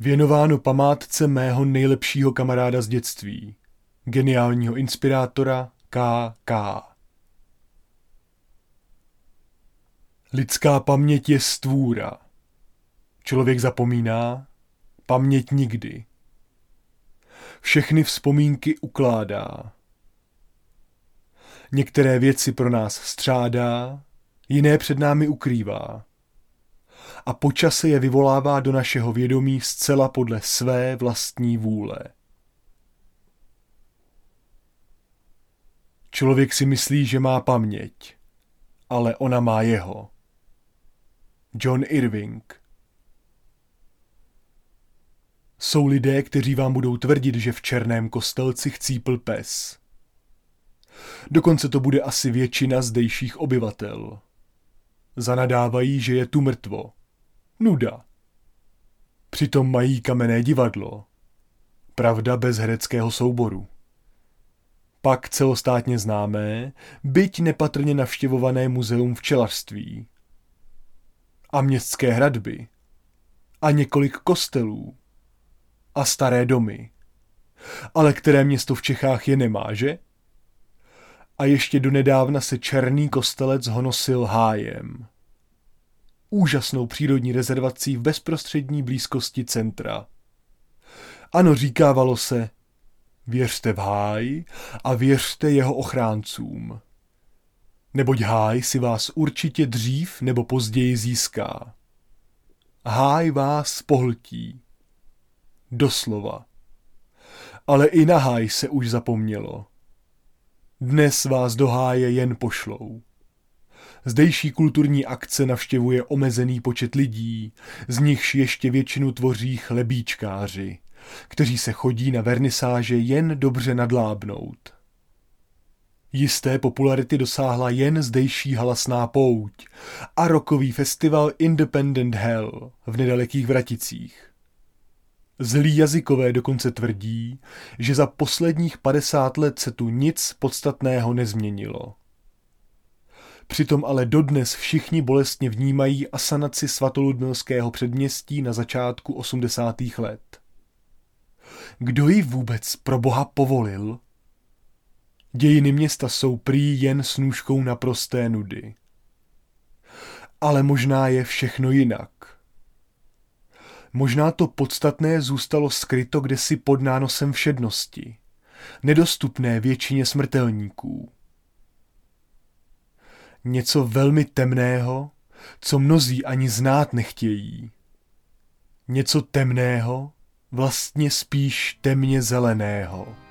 Věnováno památce mého nejlepšího kamaráda z dětství, geniálního inspirátora K.K. Lidská paměť je stvůra. Člověk zapomíná, paměť nikdy. Všechny vzpomínky ukládá. Některé věci pro nás střádá, jiné před námi ukrývá. A po čase je vyvolává do našeho vědomí zcela podle své vlastní vůle. Člověk si myslí, že má paměť, ale ona má jeho. John Irving. Jsou lidé, kteří vám budou tvrdit, že v Černém Kostelci chcípl pes. Dokonce to bude asi většina zdejších obyvatel. Zanadávají, že je tu mrtvo. Nuda. Přitom mají kamenné divadlo. Pravda bez hereckého souboru. Pak celostátně známé, byť nepatrně navštěvované muzeum včelařství. A městské hradby. A několik kostelů. A staré domy. Ale které město v Čechách je nemá, že? A ještě donedávna se Černý Kostelec honosil hájem. Úžasnou přírodní rezervací v bezprostřední blízkosti centra. Ano, říkávalo se, věřte v háj a věřte jeho ochráncům. Neboť háj si vás určitě dřív nebo později získá. Háj vás pohltí. Doslova. Ale i na háj se už zapomnělo. Dnes vás do háje jen pošlou. Zdejší kulturní akce navštěvuje omezený počet lidí, z nichž ještě většinu tvoří chlebíčkáři, kteří se chodí na vernisáže jen dobře nadlábnout. Jisté popularity dosáhla jen zdejší halasná pouť a rockový festival Independent Hell v nedalekých Vraticích. Zlí jazykové dokonce tvrdí, že za posledních 50 let se tu nic podstatného nezměnilo. Přitom ale dodnes všichni bolestně vnímají asanaci svatoludmilského předměstí na začátku 80. let. Kdo ji vůbec pro boha povolil? Dějiny města jsou prý jen snůškou naprosté nudy. Ale možná je všechno jinak. Možná to podstatné zůstalo skryto kdesi pod nánosem všednosti, nedostupné většině smrtelníků. Něco velmi temného, co mnozí ani znát nechtějí. Něco temného, vlastně spíš temně zeleného.